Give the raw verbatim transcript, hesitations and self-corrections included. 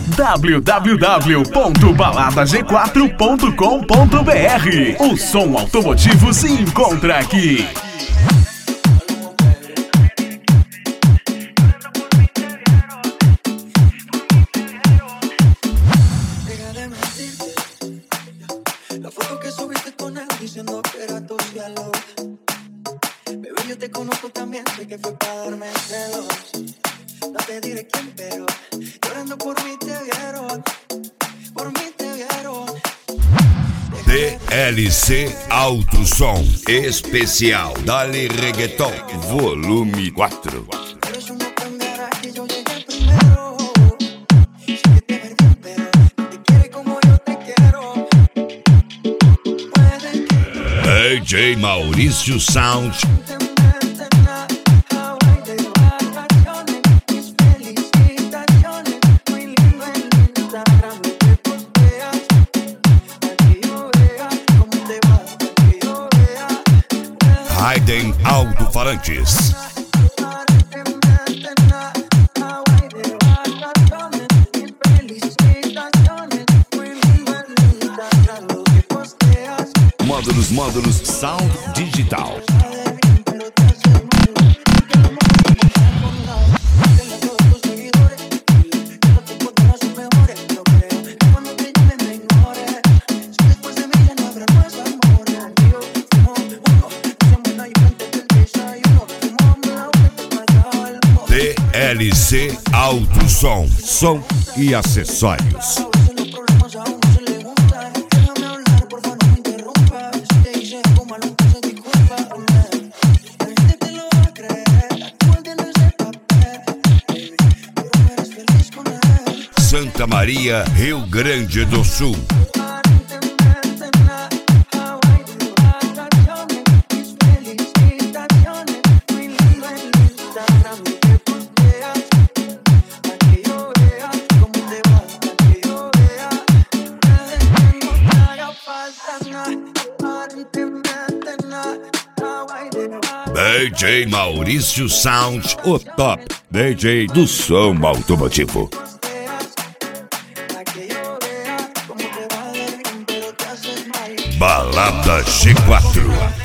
w w w ponto balada g quatro ponto com ponto b r. O som automotivo se encontra aqui. La foto que subiste con él diciendo que era tu cielo. Bebé, yo te conozco también, sé que fue para darme celos. No te diré quién, pero llorando por mí te vieron. Por mí te vieron. D L C Alto Som Especial Dale Reggaeton Volume quatro. Pero eso no cambiará que yo llegué primero. Sé que te perdí, pero te quiere como yo te quiero. Puede que D J Maurício Sound. Raiden Alto-Falantes. Módulos, módulos, Sound Digital. D L C Alto Som, som e acessórios. Santa Maria, Rio Grande do Sul. D J Maurício Sound, o top D J do som automotivo. Balada G quatro.